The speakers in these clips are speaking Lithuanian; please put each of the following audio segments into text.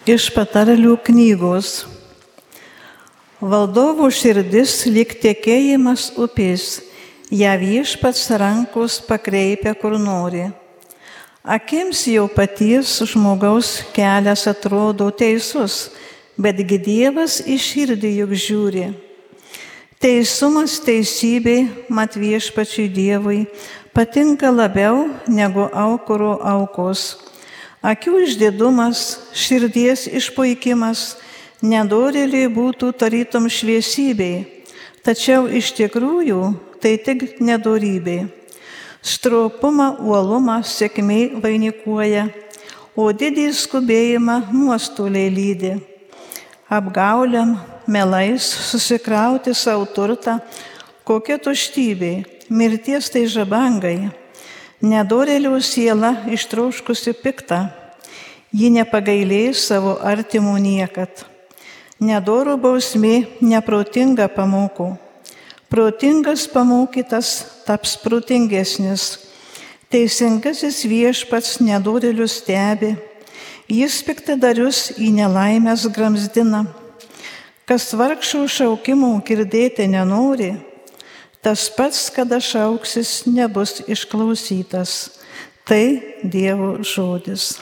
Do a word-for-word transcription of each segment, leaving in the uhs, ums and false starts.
Iš patarlių knygos. Valdovo širdis lyg tekėjimas upės, ją viešpats rankos pakreipia kur nori. Akims jau paties žmogaus kelias atrodo teisus, betgi Dievas į širdį juk žiūri. Teisumas, teisybė, mat viešpačiui Dievui, patinka labiau negu aukuro aukos. Akių išdidumas, širdies išpuikimas, nedorėliai būtų tarytum šviesybei, tačiau iš tikrųjų tai tik nedorybė. Stropumą, uolumą sėkmė vainikuoja, o didį skubėjimą nuostoliai lydi. Apgauliam, melais susikrauti savo turtą, kokia tuštybė, mirties tai žabangai. Nedorėlio siela ištroškusi piktą, ji nepagailės savo artimų niekad. Nedoro bausmė neprotinga pamoko, protingas pamokytas taps protingesnis. Teisingasis viešpats nedorėlius stebi, jis piktadarius į nelaimės gramzdina. Kas vargšų šaukimų girdėti nenori, tas pats, kada šauksis, nebus išklausytas. Tai Dievo žodis.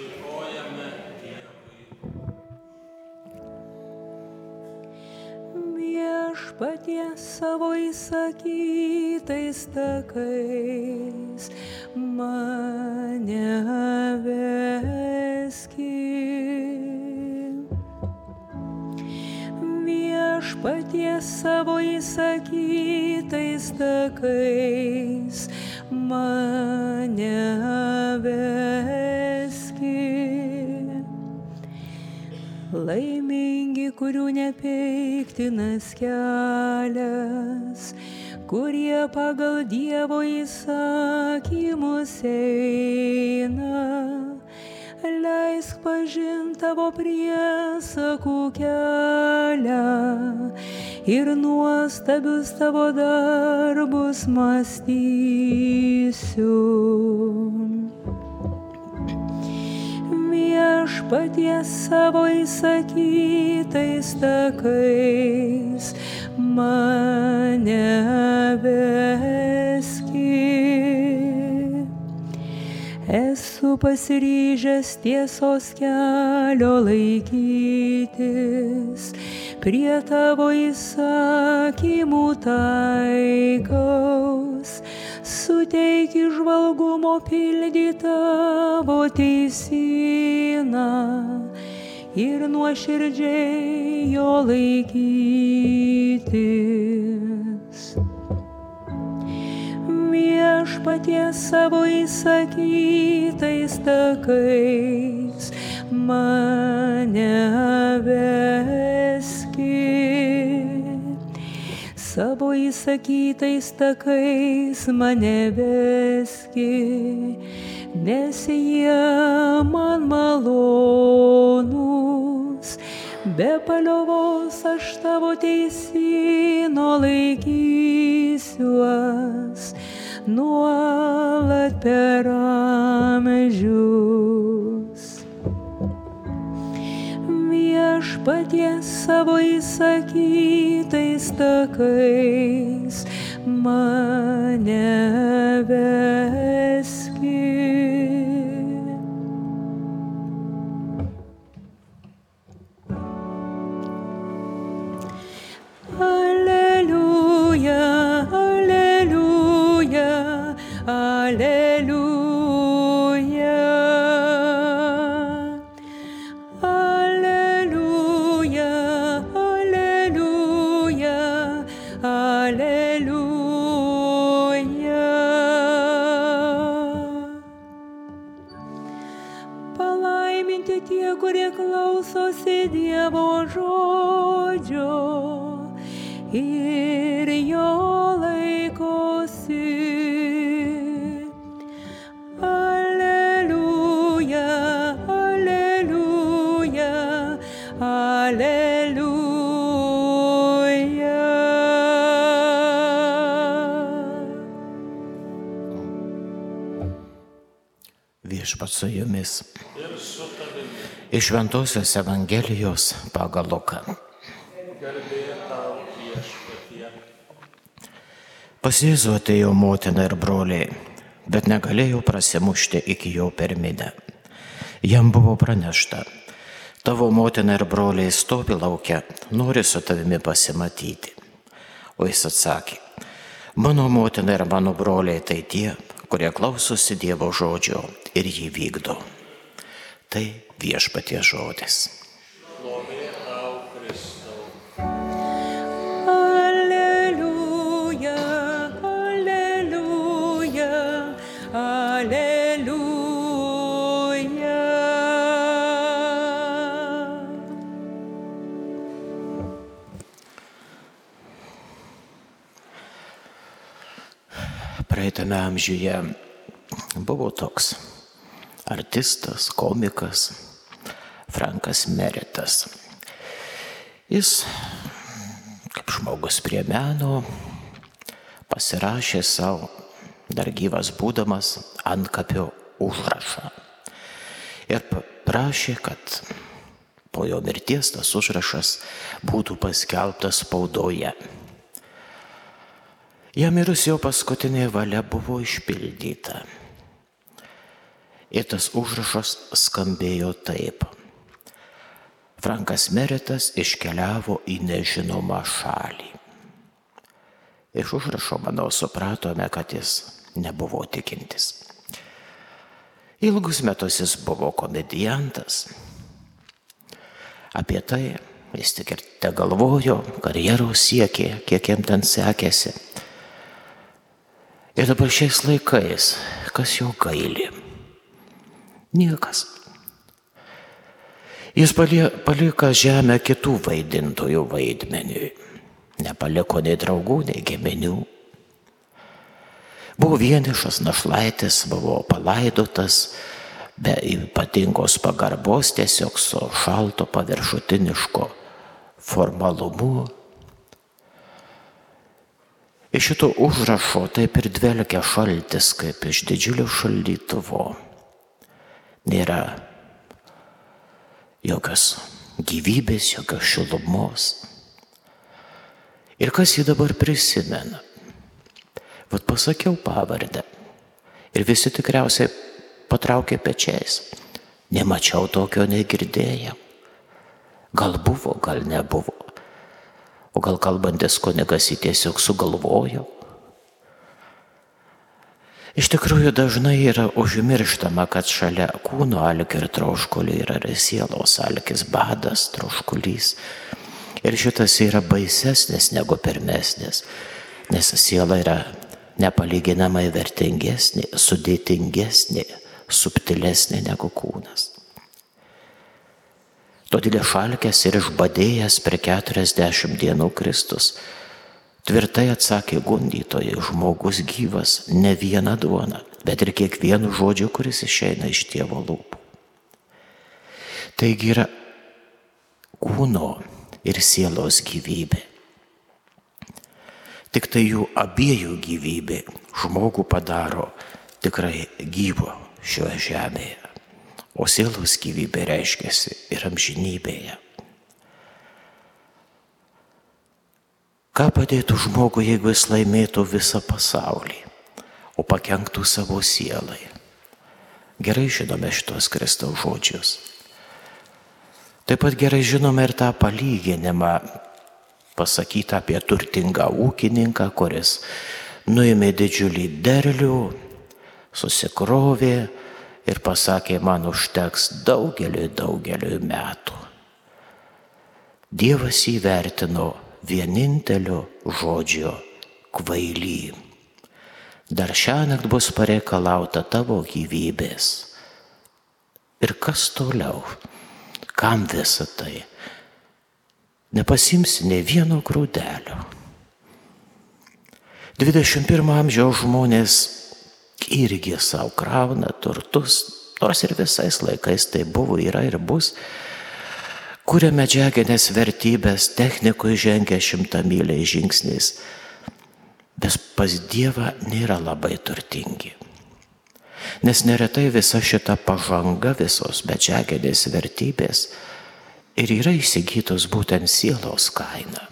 Viešpaties savo įsakytais takais mane veski. Viešpaties savo įsakytais takais mane veski. Laimingi, kurių nepiktinas kelias, kurie pagal Dievo įsakymus eina. Leisk pažint tavo priesakų kelią ir nuostabius tavo darbus mąstysiu. Viešpaties savo įsakytais takais mane veski. Esu pasiryžęs tiesos kelio laikytis, prie tavo įsakymų taikaus. Suteik įžvalgumo pildyt tavo teisyną ir nuoširdžiai jo laikytis. Viešpaties savo įsakytais takais mane veski. Savo įsakytais takais mane veski, nes jie man malonūs. Be paliovos aš tavo teisyno laikysiuos, nuolat per amžius. Viešpaties savo įsakytais takais mane veski. Alleluja, alleluja, alleluja. Alleluja, alleluja, alleluja. Palaiminti tie, kurie klausosi Dievo žodžio ir jo laikosi. Alleluja, alleluja, alleluja. Viešpats su jumis. Iš Šventosios Evangelijos pagal Luką. Pas Jėzų atėjo motina ir broliai, bet negalėjo prasimušti iki jo per minią. Jam buvo pranešta: tavo motina ir broliai stovi lauke, nori su tavimi pasimatyti. O jis atsakė: mano motina ir mano broliai tai tie, kurie klausosi Dievo žodžio ir jį vykdo. Tai Viešpaties žodis. Šlovė tau, Kristau. Alleluja, alleluja, alleluja. Praeitame amžiuje buvo toks artistas, komikas Frankas Meritas. Jis, kaip žmogus prie meno, pasirašė savo, dar gyvas būdamas, antkapio užrašą. Ir prašė, kad po jo mirties tas užrašas būtų paskelbtas spaudoje. Jam mirus jo paskutinė valia buvo išpildyta. Ir tas užrašas skambėjo taip: Frankas Meritas iškeliavo į nežinomą šalį. Iš užrašo, manau, supratome, kad jis nebuvo tikintis. Ilgus metus jis buvo komediantas. Apie tai jis tik ir te galvojo, karjeros siekė, kiek jam ten sekėsi. Ir dabar šiais laikais, kas jo gaili? Niekas. Jis paliko žemę kitų vaidintojų vaidmeniui. Nepaliko nei draugų, nei giminių. Buvo vienišas našlaitis, buvo palaidotas be ypatingos pagarbos, tiesiog su šalto paviršutiniško formalumu. Iš šito užrašo taip ir dvelkia šaltis, kaip iš didžiulio šaldytuvo. Nėra jokios gyvybės, jokios šilumos. Ir kas jį dabar prisimena? Vat pasakiau pavardę ir visi tikriausiai patraukė pečiais. Nemačiau tokio, negirdėjau. Gal buvo, gal nebuvo. O gal kalbantis kunigas jį tiesiog sugalvojo. Iš tikrųjų dažnai yra užmirštama, kad šalia kūno alkio ir troškulio yra ir sielos alkis, badas, troškulys. Ir šitas yra baisesnis negu pirmesnis, nes siela yra nepalyginamai vertingesnė, sudėtingesnė, subtilesnė negu kūnas. Todėl išalkęs ir išbadėjęs per keturiasdešimt dienų Kristus tvirtai atsakė gundytojai: žmogus gyvas ne viena duona, bet ir kiekvienu žodžiu, kuris išeina iš Dievo lūpų. Taigi yra kūno ir sielos gyvybė. Tik tai jų abiejų gyvybė žmogų padaro tikrai gyvo šioje žemėje. O sielos gyvybė reiškiasi ir amžinybėje. Ką padėtų žmogui, jeigu jis laimėtų visą pasaulį, o pakenktų savo sielai? Gerai žinome šitos Kristaus žodžius. Taip pat gerai žinome ir tą palyginimą pasakytą apie turtingą ūkininką, kuris nuėmė didžiulį derlių, susikrovė ir pasakė: man užteks daugeliui, daugeliui metų. Dievas įvertino vienintelio žodžio: kvaily. Dar šiąnakt bus pareikalauta tavo gyvybės. Ir kas toliau? Kam visa tai? Nepasimsi ne vieno grūdelio. dvidešimt pirmo amžiaus žmonės irgi savo krauna turtus, nors ir visais laikais tai buvo, yra ir bus, kuria medžiaginės vertybės, technikui žengia šimtamyliais žingsniais, bet pas Dievą nėra labai turtingi. Nes neretai visa šita pažanga, visos medžiaginės vertybės ir yra įsigytos būtent sielos kaina.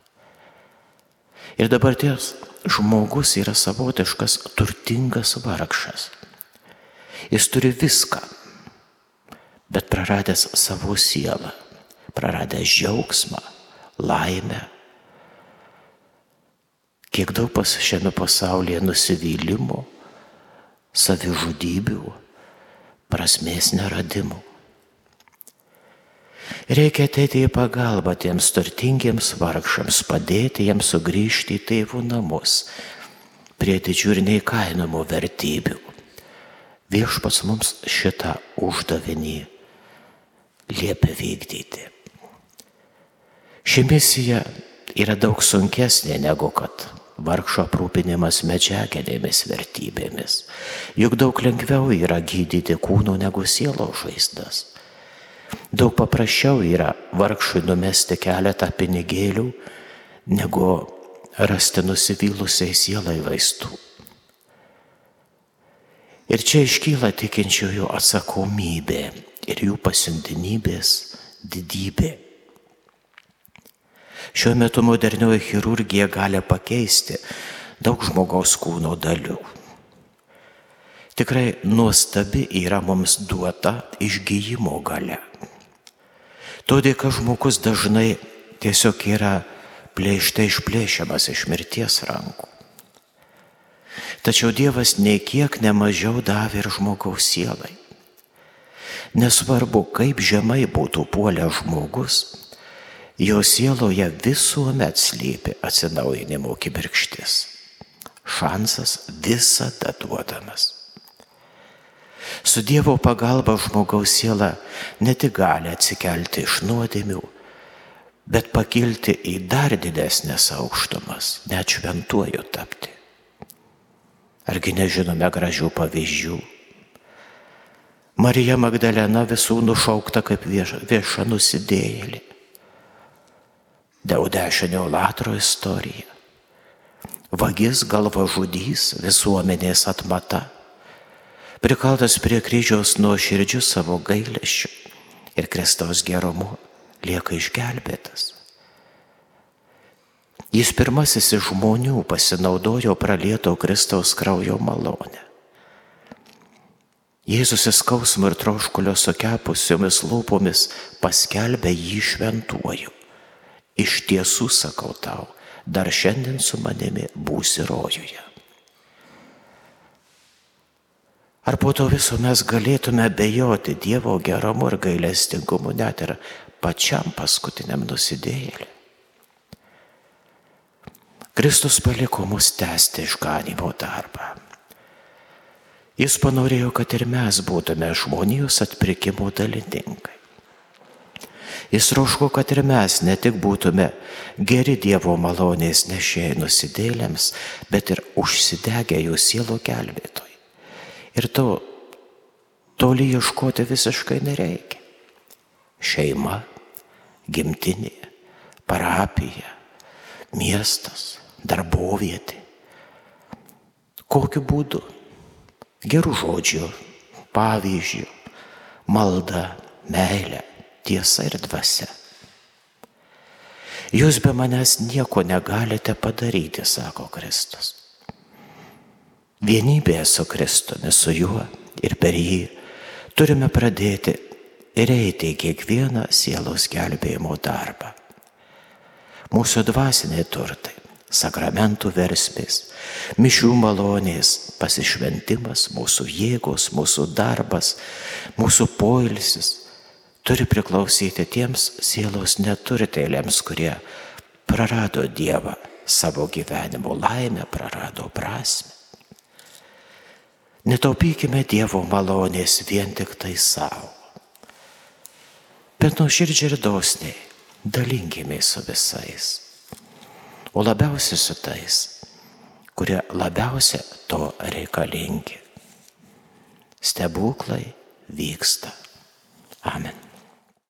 Ir dabarties žmogus yra savotiškas turtingas vargšas. Jis turi viską, bet praradęs savo sielą, praradęs džiaugsmą, laimę. Kiek daug pas šiame pasaulyje nusivylimo, savižudybių, prasmės neradimų. Reikia ateiti į pagalbą tiems turtingiems vargšams, padėti jiems sugrįžti į tėvų namus, prie didžių ir neįkainojamų vertybių. Viešpats mums šitą uždavinį liepia vykdyti. Ši misija yra daug sunkesnė negu kad vargšo aprūpinimas medžiaginėmis vertybėmis. Juk daug lengviau yra gydyti kūno negu sielos žaizdas. Daug paprasčiau yra vargšui numesti keletą pinigėlių, negu rasti nusivylusiai sielai vaistų. Ir čia iškyla tikinčiųjų atsakomybė ir jų pasiuntinybės didybė. Šiuo metu modernioji chirurgija gali pakeisti daug žmogaus kūno dalių. Tikrai nuostabi yra mums duota išgyjimo galia. Todėl, kad žmogus dažnai tiesiog yra plėštai išplėšiamas iš mirties rankų. Tačiau Dievas nei kiek nemažiau davė ir žmogaus sielai. Nesvarbu, kaip žemai būtų puolęs žmogus, jo sieloje visuomet slypi atsinaujinimo kibirkštis. Šansas visada duodamas. Su Dievo pagalba žmogaus siela ne tik gali atsikelti iš nuodėmių, bet pakilti į dar didesnės aukštumas, net šventuoju tapti. Argi nežinome gražių pavyzdžių? Marija Magdalena visų nušaukta kaip vieša, vieša nusidėjėlė. Daudešinio Latro istorija. Vagis galvažudys, visuomenės atmata. Prikaltas prie kryžiaus nuoširdžiu savo gailesčiu ir Kristaus gerumu lieka išgelbėtas. Jis pirmasis iš žmonių pasinaudojo pralieto Kristaus kraujo malonę. Jėzus skausmo ir troškulio sukepusiomis lūpomis paskelbė jį šventuoju. Iš tiesų sakau tau, dar šiandien su manimi būsi rojuje. Ar po to viso mes galėtume abejoti Dievo gerumu ir gailestingumu net ir pačiam paskutiniam nusidėjėliui? Kristus paliko mus tęsti išganymo darbą. Jis panorėjo, kad ir mes būtume žmonijos atpirkimo dalininkai. Jis troško, kad ir mes ne tik būtume geri Dievo malonės nešėjai nusidėjėliams, bet ir užsidegę jų sielų gelbėtojai. Ir to toli ieškoti visiškai nereikia. Šeima, gimtinė, parapija, miestas, darbovietė. Kokiu būdu? Gerų žodžių, pavyzdžių, malda, meilė, tiesa ir dvasia. Jūs be manęs nieko negalite padaryti, sako Kristus. Vienybėje su Kristumi, su juo ir per jį turime pradėti ir eiti į kiekvieną sielos gelbėjimo darbą. Mūsų dvasiniai turtai, sakramentų versmės, mišių malonės, pasišventimas, mūsų jėgos, mūsų darbas, mūsų poilsis turi priklausyti tiems sielos neturtėliams, kurie prarado Dievą, savo gyvenimo laimę, prarado prasmę. Netaupykime Dievo malonės vien tik tai savo, bet nuoširdžiai ir dosniai dalinkimės su visais, o labiausiai su tais, kurie labiausiai to reikalingi. Stebuklai vyksta. Amen.